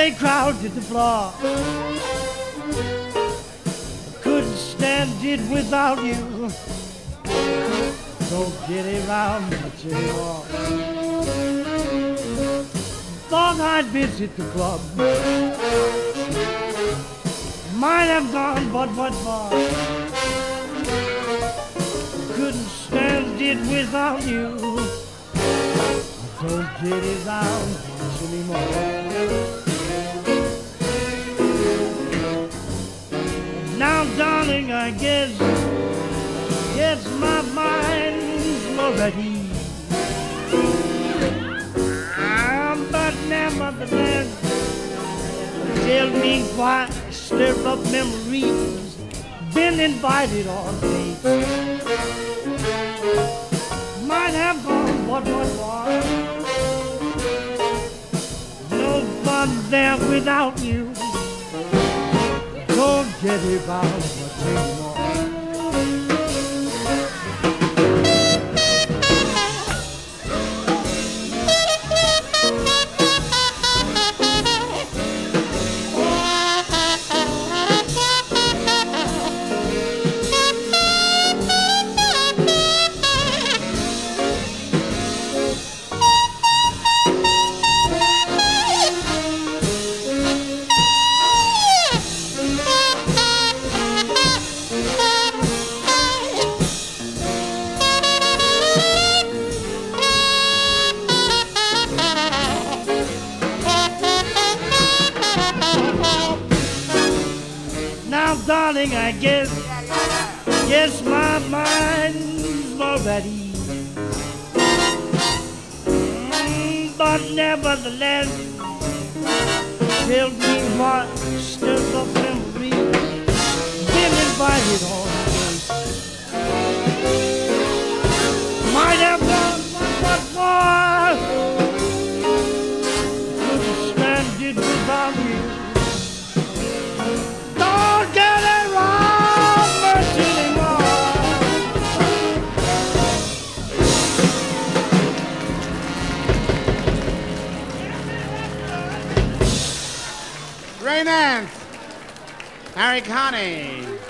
they crowded the floor. Couldn't stand it without you. Don't get around much anymore. Thought I'd visit the club. Might have gone, but what for? Couldn't stand it without you. Don't get around much anymore. Now, darling, I guess my mind's already. But nevertheless, tell me why stir up memories. Been invited on dates. Might have gone, what? No fun there without you. Don't get about much anymore. Darling, I guess my mind's already. But nevertheless, tell me what stirs up memories. Been invited on this. Might have done what more. Couldn't stand it without you. Don't get around much anymore. Ray Nance, Harry Connick.